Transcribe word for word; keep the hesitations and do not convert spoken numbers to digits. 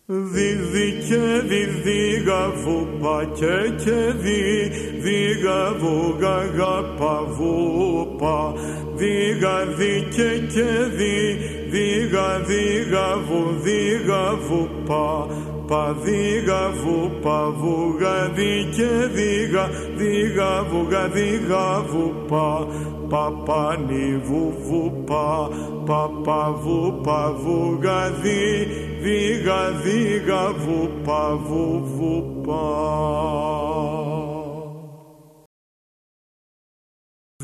Δίδυ και δίδυγα βουπα και και δι, δίγα βουγα γαπα βουπα, δίγα δι και και δι, δίγα δίγα βου, δίγα βουπα, πα δίγα βουπα, βουγα δι και δίγα, δίγα βουγα δίγα βουπα, πα πανι βου βουπα, πα πα βουπα, βουγα δι, δίγα δίγα βουπα βου βουπα.